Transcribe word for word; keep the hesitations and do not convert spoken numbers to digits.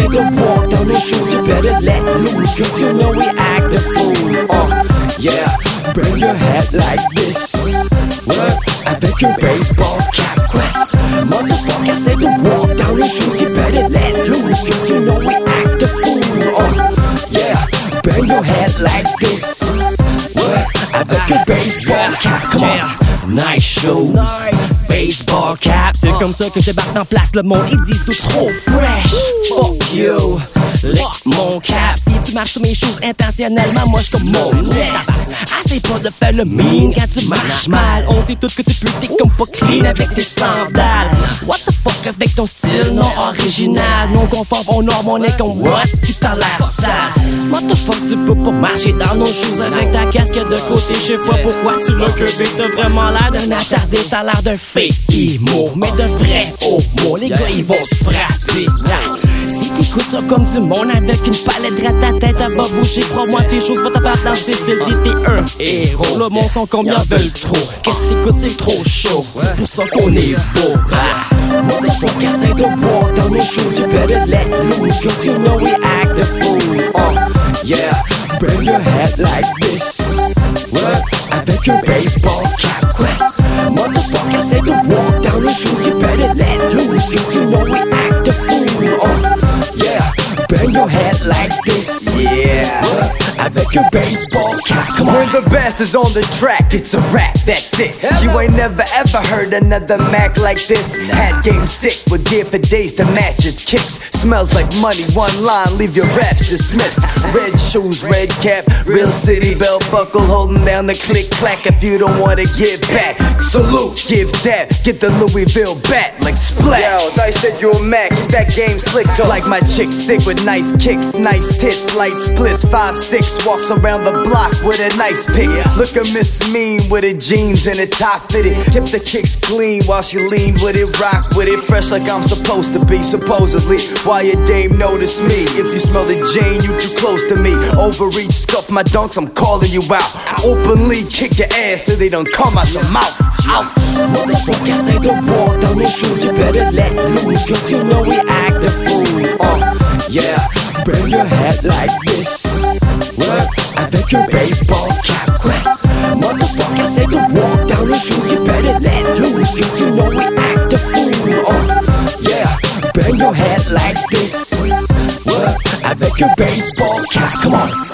say to walk down the shoes, you better let loose, cause you know we act the fool. Uh, yeah, bring your head like this. What? Avec un baseball cap crack. Motherfucker, say to walk down the shoes, you better let loose, cause you know we act the fool. Uh, yeah, bring your head like this. What? Avec un baseball cap, come on. Nice shoes, nice. Baseball cap. C'est comme ça que je débarque en place. Le monde, ils disent tout trop fresh. Fuck you, lick mon cap. Si tu marches sur mes choses intentionnellement, moi je comme mon nest. Assez pas de faire le mean quand tu marches mal. On sait tous que tu peux, t'es comme pas clean avec tes sandales. What the fuck avec ton style non original, non conforme au norme, on est comme what si t'as l'air sale. What the fuck, tu peux pas marcher dans nos choses avec ta casquette de côté. Je sais pas pourquoi tu l'as curvé. T'as vraiment l'air d'un attardé, t'as l'air d'un fake emo, mais de vrai homo. Les gars ils vont se frapper. Si t'écoutes ça comme du monde avec une palette droite, ta tête elle va bouger. Crois-moi tes choses vont t'apparaître dans le style. Dis t'es un héros. Le monde sont combien veulent trop. Qu'est-ce que t'écoutes c'est trop chaud. C'est pour ça qu'on est beau. Motherfucker say to walk down the shoes, you better let loose, cause you know we act the fool. Uh, yeah, bring your head like this. What? Avec un baseball cap crack. Motherfucker say to walk down the shoes, you better let loose, cause you know we act the fool. Uh, yeah, bring your head like this. Yeah, what? Avec un baseball cap, come on. When the best is on the track, it's a rap, that's it. You ain't never ever heard another Mac like this. Hat game sick with gear for days to match his kicks. Smells like money, one line, leave your raps dismissed. Red shoes, red cap, real city belt buckle, holding down the click clack if you don't wanna give back. Salute, give that, get the Louisville bat like splat. Yo, thought you said you a Mac, keep that game slick though. Like my chick stick with nice kicks, nice tits, light splits, five six, walks around the block with a nice pick. Look at Miss Mean with her jeans and a top fitted. Kept the kicks clean while she lean with it, rock with it, fresh like I'm supposed to be, supposedly. Why your dame notice me? If you smell the Jane, you too close to me. Overreach, scuff my dunks, I'm calling you out. Openly kick your ass so they don't come out your mouth. Ouch. Motherfucker say to walk down the shoes, you better let loose, cause you know we act the fool. Uh, yeah, bring your head like this. What? Avec un baseball cap crack. Motherfucker say to walk down the shoes, you better let loose, cause you know we act the fool. Uh, yeah, bring your head like this. What? Avec un baseball cap, come on.